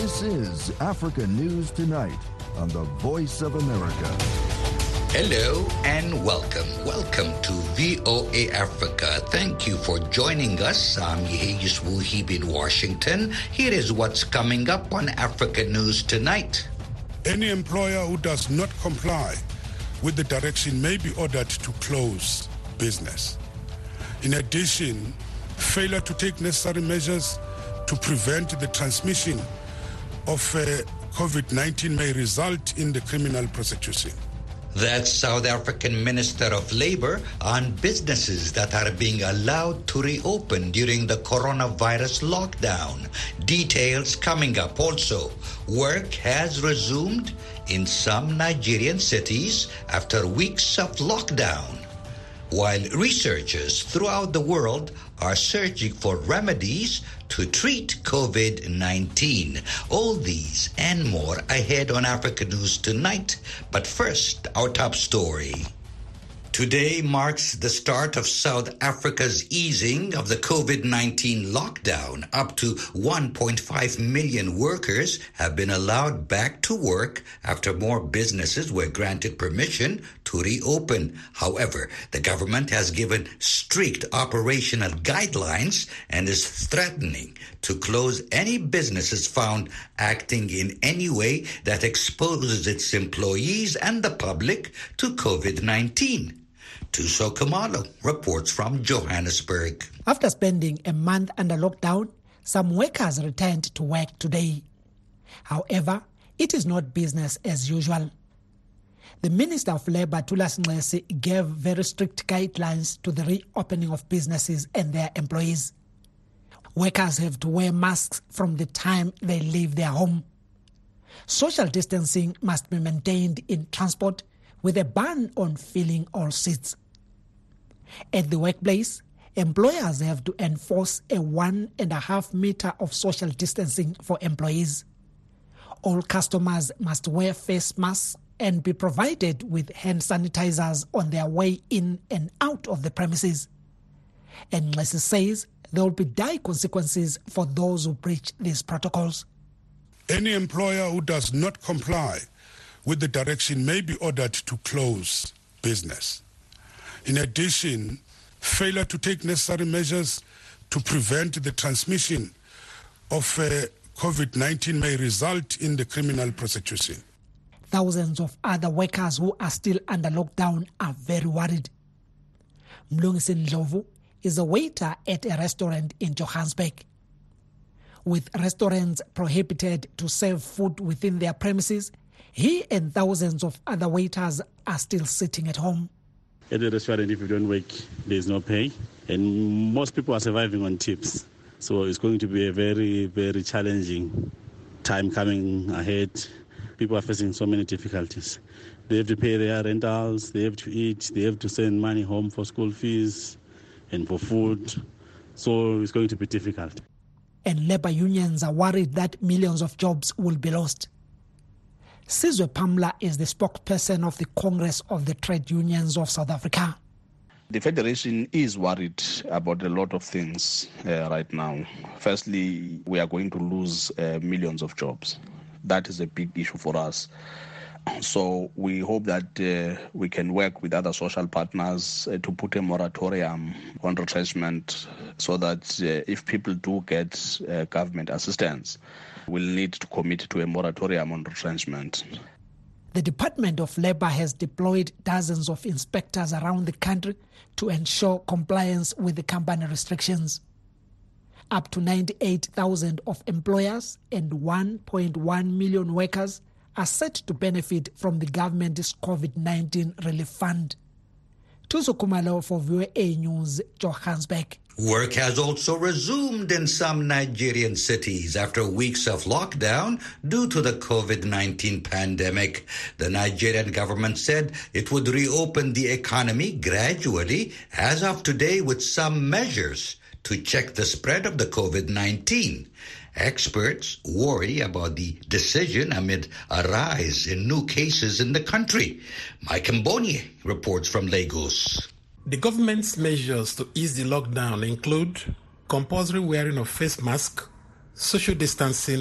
This is Africa News Tonight on the Voice of America. Hello and welcome. Welcome to VOA Africa. Thank you for joining us. I'm Yeheyus Wuhib in Washington. Here is what's coming up on Africa News Tonight. Any employer who does not comply with the direction may be ordered to close business. In addition, failure to take necessary measures to prevent the transmission of COVID-19 may result in the criminal prosecution. That's South African Minister of Labor on businesses that are being allowed to reopen during the coronavirus lockdown. Details coming up. Also, work has resumed in some Nigerian cities after weeks of lockdown, while researchers throughout the world are searching for remedies to treat COVID-19. All these and more ahead on Africa News Tonight. But first, our top story. Today marks the start of South Africa's easing of the COVID-19 lockdown. Up to 1.5 million workers have been allowed back to work after more businesses were granted permission to reopen. However, the government has given strict operational guidelines and is threatening to close any businesses found acting in any way that exposes its employees and the public to COVID-19. Tuso Kamalo reports from Johannesburg. After spending a month under lockdown, some workers returned to work today. However, it is not business as usual. The Minister of Labour, Thulas Nxesi, gave very strict guidelines to the reopening of businesses and their employees. Workers have to wear masks from the time they leave their home. Social distancing must be maintained in transport, with a ban on filling all seats. At the workplace, employers have to enforce a 1.5 meter of social distancing for employees. All customers must wear face masks and be provided with hand sanitizers on their way in and out of the premises. And Nxesi says there will be dire consequences for those who breach these protocols. Any employer who does not comply with the direction may be ordered to close business. In addition, failure to take necessary measures to prevent the transmission of COVID-19 may result in the criminal prosecution. Thousands of other workers who are still under lockdown are very worried. Mlungisi Ndlovu is a waiter at a restaurant in Johannesburg. With restaurants prohibited to serve food within their premises, he and thousands of other waiters are still sitting at home. At the restaurant, if you don't work, there's no pay. And most people are surviving on tips. So it's going to be a very, very challenging time coming ahead. People are facing so many difficulties. They have to pay their rentals, they have to eat, they have to send money home for school fees and for food. So it's going to be difficult. And labor unions are worried that millions of jobs will be lost. Sizwe Pamla is the spokesperson of the Congress of the Trade Unions of South Africa. The Federation is worried about a lot of things right now. Firstly, we are going to lose millions of jobs. That is a big issue for us. So we hope that we can work with other social partners to put a moratorium on retrenchment so that if people do get government assistance, we'll need to commit to a moratorium on retrenchment. The Department of Labour has deployed dozens of inspectors around the country to ensure compliance with the company restrictions. Up to 98,000 of employers and 1.1 million workers are set to benefit from the government's COVID-19 relief fund. Tuso Kumalo for VOA News, Johannesburg. Work has also resumed in some Nigerian cities after weeks of lockdown due to the COVID-19 pandemic. The Nigerian government said it would reopen the economy gradually as of today with some measures to check the spread of the COVID-19. Experts worry about the decision amid a rise in new cases in the country. Mike Mbonye reports from Lagos. The government's measures to ease the lockdown include compulsory wearing of face masks, social distancing,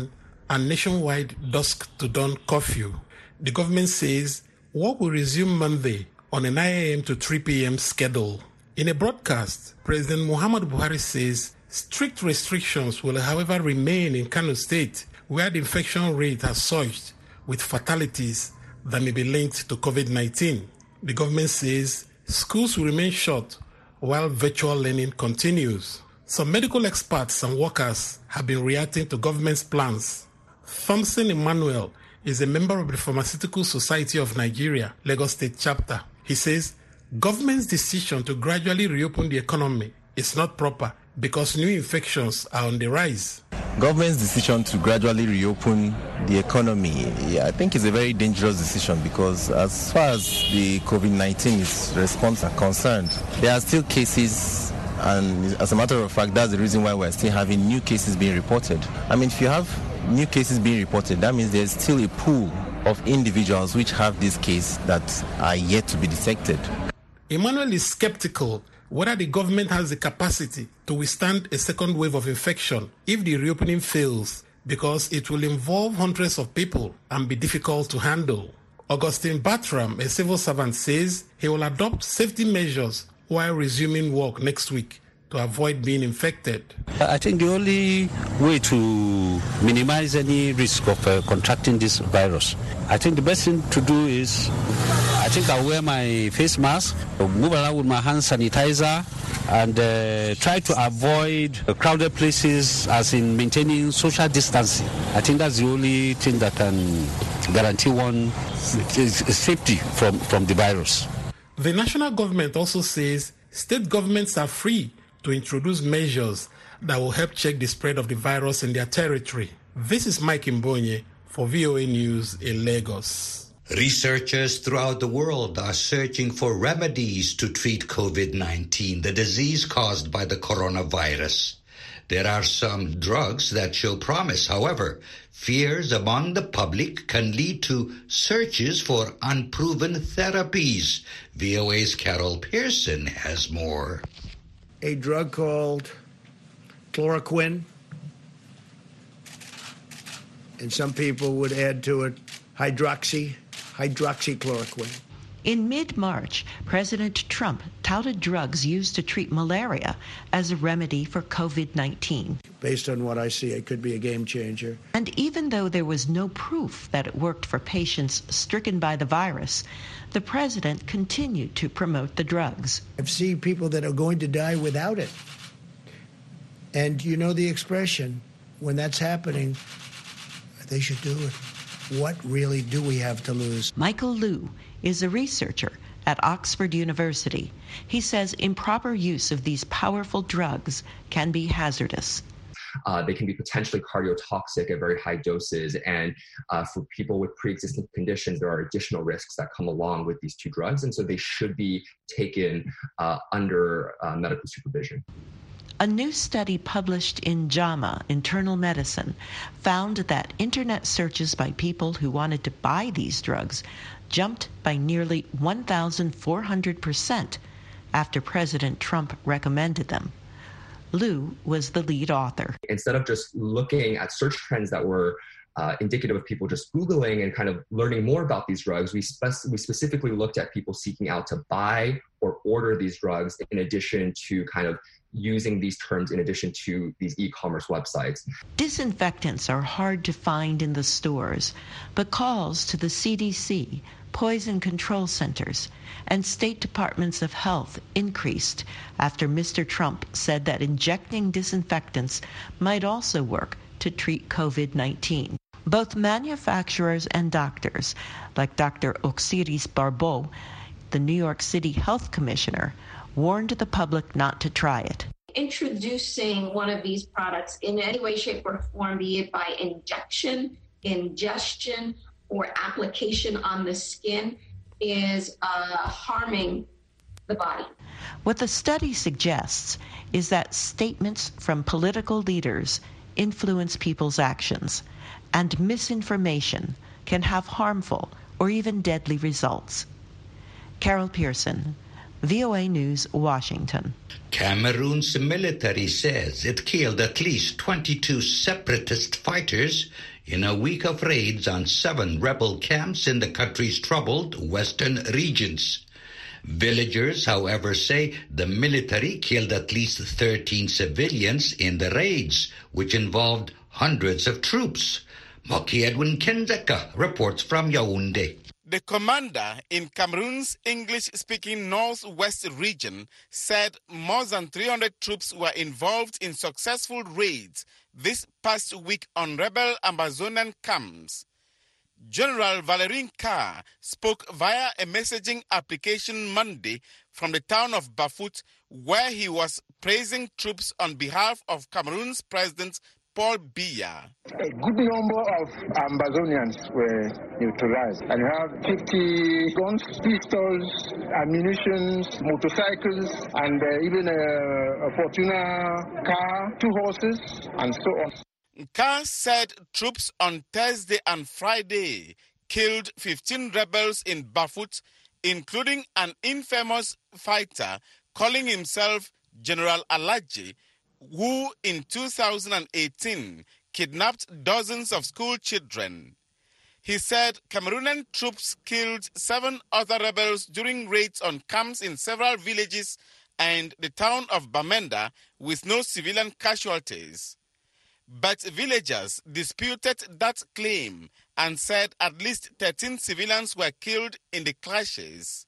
and nationwide dusk-to-dawn curfew. The government says work will resume Monday on a 9 a.m. to 3 p.m. schedule. In a broadcast, President Muhammadu Buhari says strict restrictions will, however, remain in Kano State, where the infection rate has surged with fatalities that may be linked to COVID-19. The government says schools will remain shut while virtual learning continues. Some medical experts and workers have been reacting to government's plans. Thompson Emmanuel is a member of the Pharmaceutical Society of Nigeria, Lagos State chapter. He says government's decision to gradually reopen the economy is not proper because new infections are on the rise. Government's decision to gradually reopen the economy, I think is a very dangerous decision because as far as the COVID-19 response are concerned, there are still cases, and as a matter of fact, that's the reason why we're still having new cases being reported. I mean, if you have new cases being reported, that means there's still a pool of individuals which have this case that are yet to be detected. Emmanuel is skeptical whether the government has the capacity to withstand a second wave of infection if the reopening fails, because it will involve hundreds of people and be difficult to handle. Augustine Bartram, a civil servant, says he will adopt safety measures while resuming work next week to avoid being infected. I think the only way to minimize any risk of contracting this virus, I think the best thing to do is, I think I'll wear my face mask, move around with my hand sanitizer, and try to avoid crowded places, as in maintaining social distancing. I think that's the only thing that can guarantee one safety from the virus. The national government also says state governments are free to introduce measures that will help check the spread of the virus in their territory. This is Mike Mbonye for VOA News in Lagos. Researchers throughout the world are searching for remedies to treat COVID-19, the disease caused by the coronavirus. There are some drugs that show promise. However, fears among the public can lead to searches for unproven therapies. VOA's Carol Pearson has more. A drug called chloroquine, and some people would add to it hydroxychloroquine. In mid-March, President Trump touted drugs used to treat malaria as a remedy for COVID-19. Based on what I see, it could be a game changer. And even though there was no proof that it worked for patients stricken by the virus, the president continued to promote the drugs. I've seen people that are going to die without it. And you know the expression, when that's happening, they should do it. What really do we have to lose? Michael Liu is a researcher at Oxford University. He says improper use of these powerful drugs can be hazardous. They can be potentially cardiotoxic at very high doses, and for people with pre-existing conditions, there are additional risks that come along with these two drugs, and so they should be taken under medical supervision. A new study published in JAMA Internal Medicine found that internet searches by people who wanted to buy these drugs jumped by nearly 1,400% after President Trump recommended them. Liu was the lead author. Instead of just looking at search trends that were indicative of people just Googling and kind of learning more about these drugs, we specifically looked at people seeking out to buy or order these drugs in addition to kind of using these terms in addition to these e-commerce websites. Disinfectants are hard to find in the stores, but calls to the CDC, poison control centers, and state departments of health increased after Mr. Trump said that injecting disinfectants might also work to treat COVID-19. Both manufacturers and doctors, like Dr. Oxiris Barbeau, the New York City Health Commissioner, warned the public not to try it. Introducing one of these products in any way, shape, or form, be it by injection, ingestion, or application on the skin, is harming the body. What the study suggests is that statements from political leaders influence people's actions, and misinformation can have harmful or even deadly results. Carol Pearson, VOA News, Washington. Cameroon's military says it killed at least 22 separatist fighters in a week of raids on 7 rebel camps in the country's troubled western regions. Villagers, however, say the military killed at least 13 civilians in the raids, which involved hundreds of troops. Moki Edwin Kenzeka reports from Yaoundé. The commander in Cameroon's English-speaking northwest region said more than 300 troops were involved in successful raids this past week on rebel Amazonian camps. General Valerie Carr spoke via a messaging application Monday from the town of Bafut, where he was praising troops on behalf of Cameroon's President Paul Biya. A good number of Amazonians were neutralized, and you have 50 guns, pistols, ammunition, motorcycles, and even a Fortuna car, 2 horses, and so on. Carr said troops on Thursday and Friday killed 15 rebels in Bafut, including an infamous fighter calling himself General Alaji, who in 2018 kidnapped dozens of school children. He said Cameroonian troops killed 7 other rebels during raids on camps in several villages and the town of Bamenda with no civilian casualties. But villagers disputed that claim and said at least 13 civilians were killed in the clashes.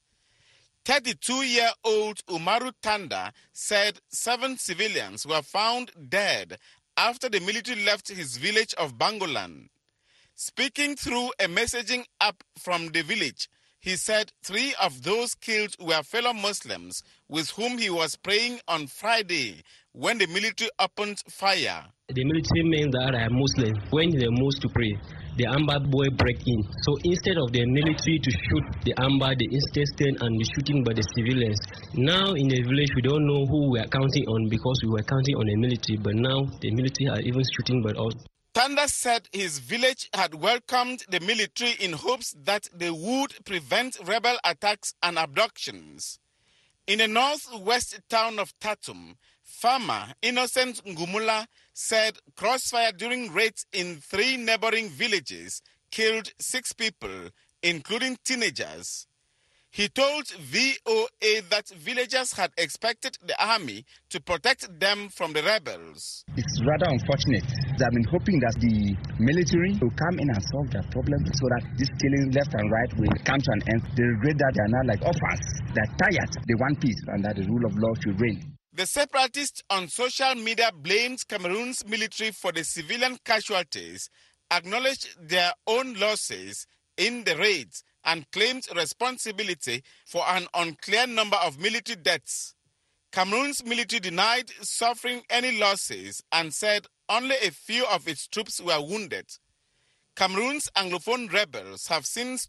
32-year-old Umaru Tanda said 7 civilians were found dead after the military left his village of Bangolan. Speaking through a messaging app from the village, he said 3 of those killed were fellow Muslims with whom he was praying on Friday when the military opened fire. The military men that are Muslim, when they move to pray, the Amber boy break in. So instead of the military to shoot the Amber, the instead stand and be shooting by the civilians. Now in the village, we don't know who we are counting on because we were counting on the military, but now the military are even shooting by us. Tanda said his village had welcomed the military in hopes that they would prevent rebel attacks and abductions. In the northwest town of Tatum, farmer Innocent Ngumula said crossfire during raids in 3 neighboring villages killed 6 people, including teenagers. He told VOA that villagers had expected the army to protect them from the rebels. It's rather unfortunate. I've been hoping that the military will come in and solve their problem so that this killing left and right will come to an end. They regret that they are now like orphans. They're tired. They want peace and that the rule of law should reign. The separatists on social media blamed Cameroon's military for the civilian casualties, acknowledged their own losses in the raids, and claimed responsibility for an unclear number of military deaths. Cameroon's military denied suffering any losses and said only a few of its troops were wounded. Cameroon's Anglophone rebels have since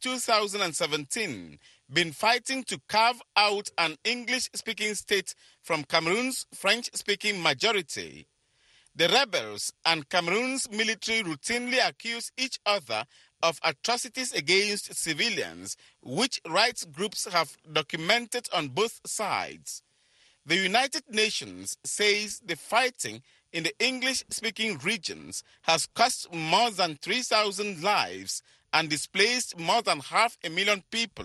2017 been fighting to carve out an English-speaking state from Cameroon's French-speaking majority. The rebels and Cameroon's military routinely accuse each other of atrocities against civilians, which rights groups have documented on both sides. The United Nations says the fighting in the English-speaking regions has cost more than 3,000 lives and displaced more than 500,000 people.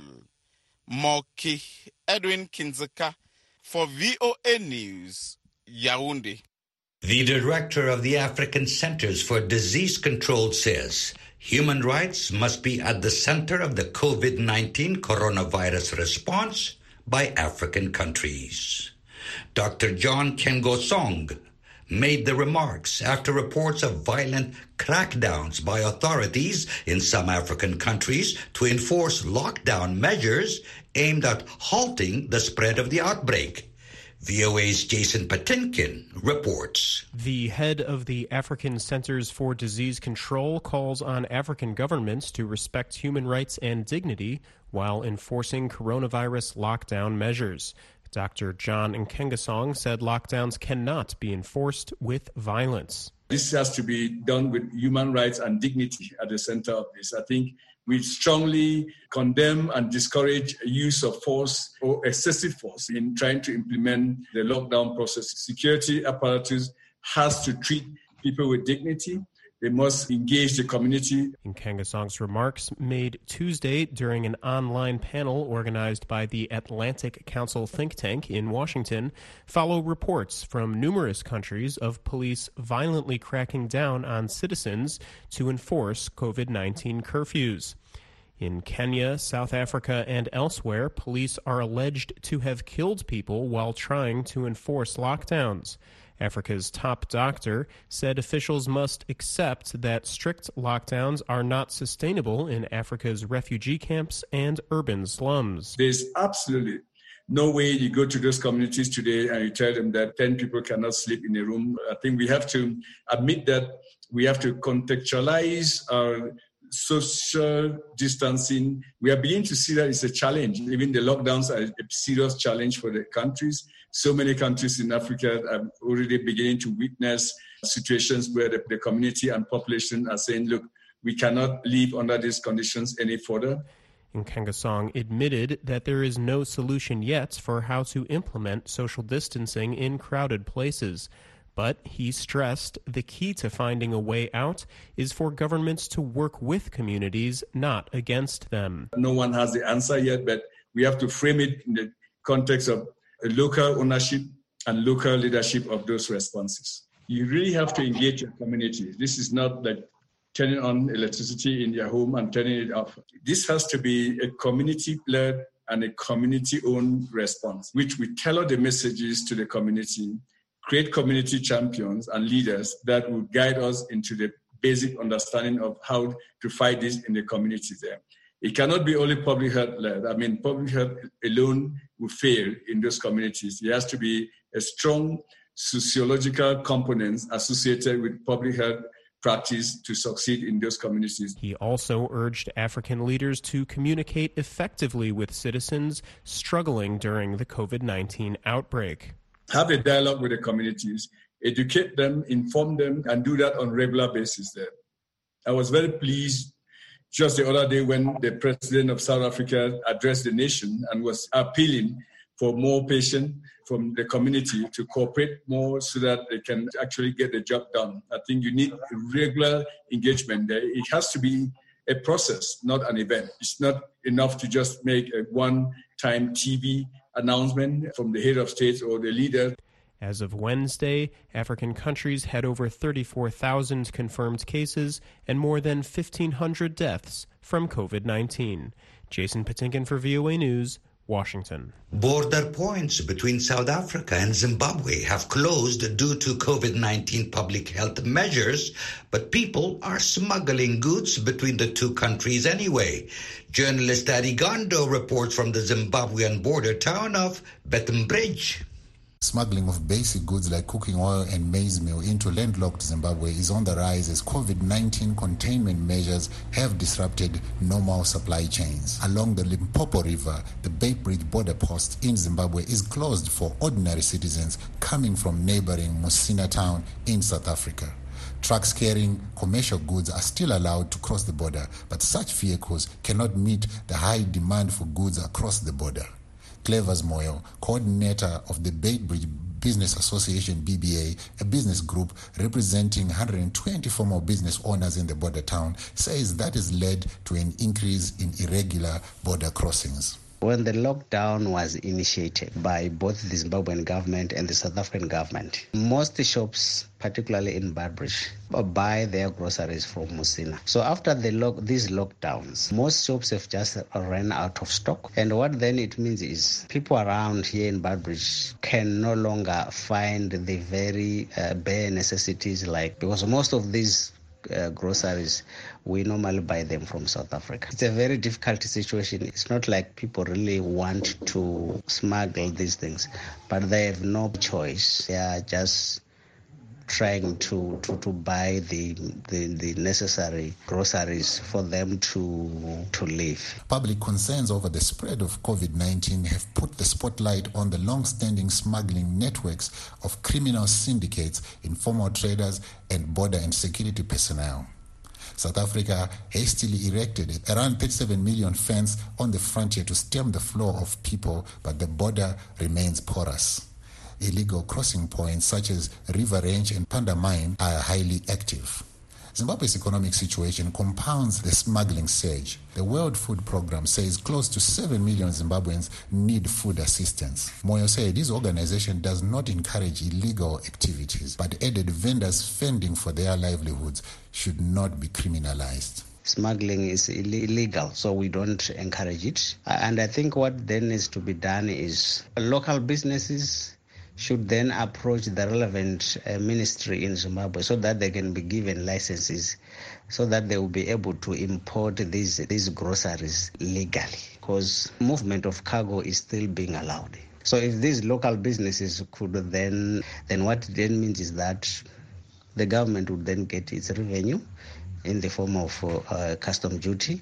Moki Edwin Kinzeka for VOA News, Yaoundé. The director of the African Centers for Disease Control says human rights must be at the center of the COVID-19 coronavirus response by African countries. Dr. John Kengosong made the remarks after reports of violent crackdowns by authorities in some African countries to enforce lockdown measures aimed at halting the spread of the outbreak. VOA's Jason Patinkin reports. The head of the African Centers for Disease Control calls on African governments to respect human rights and dignity while enforcing coronavirus lockdown measures. Dr. John Nkengasong said lockdowns cannot be enforced with violence. This has to be done with human rights and dignity at the center of this. I think we strongly condemn and discourage use of force or excessive force in trying to implement the lockdown process. Security apparatus has to treat people with dignity. They must engage the community. Nkengasong's remarks made Tuesday during an online panel organized by the Atlantic Council think tank in Washington follow reports from numerous countries of police violently cracking down on citizens to enforce COVID-19 curfews. In Kenya, South Africa, and elsewhere, police are alleged to have killed people while trying to enforce lockdowns. Africa's top doctor said officials must accept that strict lockdowns are not sustainable in Africa's refugee camps and urban slums. There's absolutely no way you go to those communities today and you tell them that 10 people cannot sleep in a room. I think we have to admit that we have to contextualize our social distancing. We are beginning to see that it's a challenge. Even the lockdowns are a serious challenge for the countries. So many countries in Africa are already beginning to witness situations where the community and population are saying, look, we cannot live under these conditions any further. Nkengasong admitted that there is no solution yet for how to implement social distancing in crowded places. But he stressed the key to finding a way out is for governments to work with communities, not against them. No one has the answer yet, but we have to frame it in the context of a local ownership and local leadership of those responses. You really have to engage your community. This is not like turning on electricity in your home and turning it off. This has to be a community-led and a community-owned response, which we tailor the messages to the community, create community champions and leaders that will guide us into the basic understanding of how to fight this in the community there. It cannot be only public health led. I mean, public health alone will fail in those communities. There has to be a strong sociological component associated with public health practice to succeed in those communities. He also urged African leaders to communicate effectively with citizens struggling during the COVID-19 outbreak. Have a dialogue with the communities, educate them, inform them, and do that on a regular basis there. I was very pleased just the other day when the president of South Africa addressed the nation and was appealing for more patience from the community to cooperate more so that they can actually get the job done. I think you need regular engagement there. It has to be a process, not an event. It's not enough to just make a one-time TV announcement from the head of state or the leader. As of Wednesday, African countries had over 34,000 confirmed cases and more than 1,500 deaths from COVID-19. Jason Patinkin for VOA News, Washington. Border points between South Africa and Zimbabwe have closed due to COVID-19 public health measures, but people are smuggling goods between the two countries anyway. Journalist Adi Gondo reports from the Zimbabwean border town of Beitbridge. Smuggling of basic goods like cooking oil and maize meal into landlocked Zimbabwe is on the rise as COVID-19 containment measures have disrupted normal supply chains. Along the Limpopo River, the Beitbridge border post in Zimbabwe is closed for ordinary citizens coming from neighboring Musina town in South Africa. Trucks carrying commercial goods are still allowed to cross the border, but such vehicles cannot meet the high demand for goods across the border. Clevers Moyo, coordinator of the Beitbridge Business Association BBA, a business group representing 120 formal business owners in the border town, says that has led to an increase in irregular border crossings. When the lockdown was initiated by both the Zimbabwean government and the South African government, most shops, particularly in Beitbridge, buy their groceries from Musina. So after these lockdowns, most shops have just run out of stock. And what then it means is people around here in Beitbridge can no longer find the very bare necessities, because most of these groceries, we normally buy them from South Africa. It's a very difficult situation. It's not like people really want to smuggle these things, but they have no choice. They are just trying to buy the necessary groceries for them to live. Public concerns over the spread of COVID-19 have put the spotlight on the long-standing smuggling networks of criminal syndicates, informal traders, and border and security personnel. South Africa hastily erected around 37 million fence on the frontier to stem the flow of people, but the border remains porous. Illegal crossing points such as River Range and Panda Mine are highly active. Zimbabwe's economic situation compounds the smuggling surge. The World Food Programme says close to 7 million Zimbabweans need food assistance. Moyo said his organization does not encourage illegal activities, but added vendors fending for their livelihoods should not be criminalized. Smuggling is illegal, so we don't encourage it. And I think what then needs to be done is local businesses should then approach the relevant ministry in Zimbabwe so that they can be given licenses so that they will be able to import these groceries legally, because movement of cargo is still being allowed. So if these local businesses could then what it then means is that the government would then get its revenue in the form of custom duty,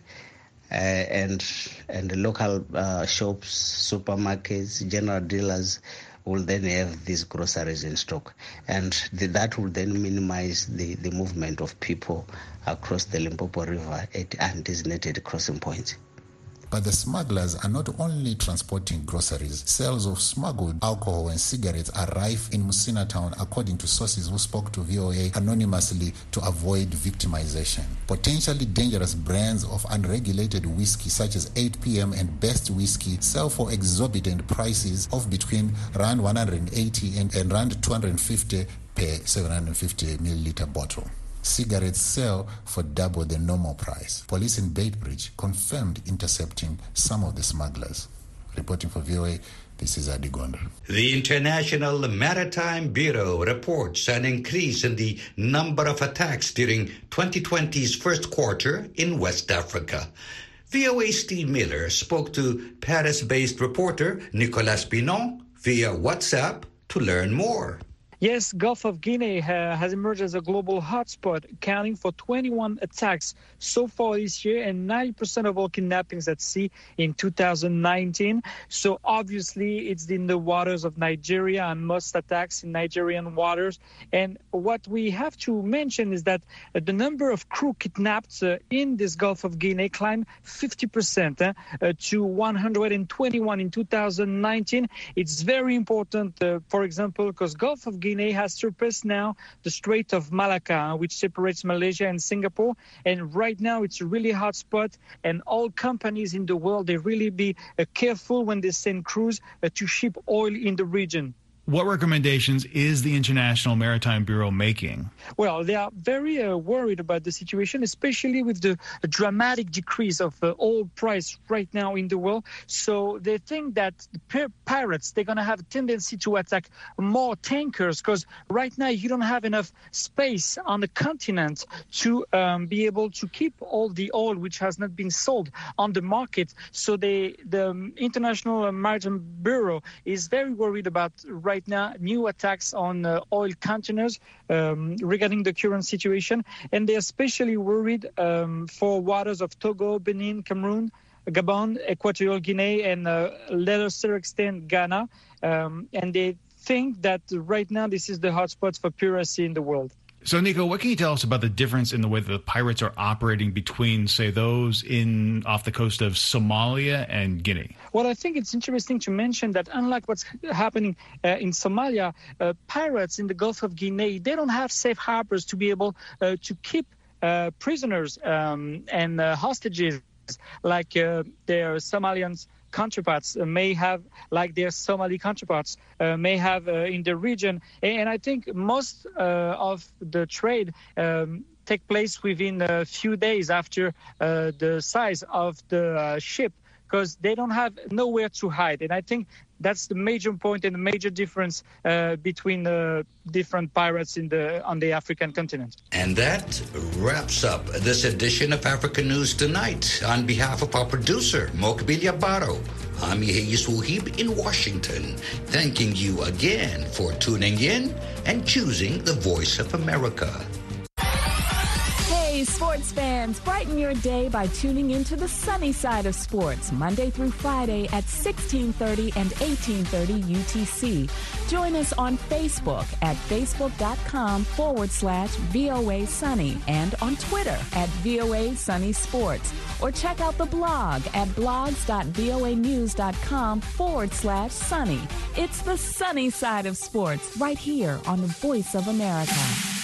and the local shops, supermarkets, general dealers will then have these groceries in stock, and that will then minimize the movement of people across the Limpopo River at undesignated crossing points. But the smugglers are not only transporting groceries. Sales of smuggled alcohol and cigarettes are rife in Musina town, according to sources who spoke to VOA anonymously to avoid victimization. Potentially dangerous brands of unregulated whiskey such as 8 p.m. and Best Whiskey sell for exorbitant prices of between Rand 180 and Rand 250 per 750 milliliter bottle. Cigarettes sell for double the normal price. Police in Beitbridge confirmed intercepting some of the smugglers. Reporting for VOA, this is Adi Gonda. The International Maritime Bureau reports an increase in the number of attacks during 2020's first quarter in West Africa. VOA's Steve Miller spoke to Paris-based reporter Nicolas Pinon via WhatsApp to learn more. Yes, Gulf of Guinea has emerged as a global hotspot, accounting for 21 attacks so far this year and 90% of all kidnappings at sea in 2019. So obviously it's in the waters of Nigeria and most attacks in Nigerian waters. And what we have to mention is that the number of crew kidnapped in this Gulf of Guinea climbed 50% to 121 in 2019. It's very important, for example, because Gulf of Guinea has surpassed now the Strait of Malacca, which separates Malaysia and Singapore. And right now it's a really hot spot, and all companies in the world, they really be careful when they send crews to ship oil in the region. What recommendations is the International Maritime Bureau making? Well, they are very worried about the situation, especially with the dramatic decrease of oil price right now in the world. So they think that the pirates, they're going to have a tendency to attack more tankers, because right now you don't have enough space on the continent to be able to keep all the oil which has not been sold on the market. So the International Maritime Bureau is very worried about right now new attacks on oil containers regarding the current situation, and they're especially worried for waters of Togo, Benin, Cameroon, Gabon, Equatorial Guinea, and lesser extent Ghana, and they think that right now this is the hotspot for piracy in the world. So, Nico, what can you tell us about the difference in the way that the pirates are operating between, say, those off the coast of Somalia and Guinea? Well, I think it's interesting to mention that unlike what's happening in Somalia, pirates in the Gulf of Guinea, they don't have safe harbors to be able to keep prisoners and hostages like their Somalians counterparts may have, like their Somali counterparts may have in the region. And I think most of the trade take place within a few days after the size of the ship, because they don't have nowhere to hide. And I think that's the major point and the major difference between the different pirates on the African continent. And that wraps up this edition of African News Tonight. On behalf of our producer, Mokbilia Baro, I'm Yehiyis Wuhib in Washington, thanking you again for tuning in. and choosing the Voice of America. Hey, sports fans, brighten your day by tuning into the sunny side of sports, Monday through Friday at 1630 and 1830 UTC. Join us on Facebook at facebook.com/VOA Sunny and on Twitter at VOA Sunny Sports. Or check out the blog at blogs.voanews.com/sunny. It's the sunny side of sports right here on the Voice of America.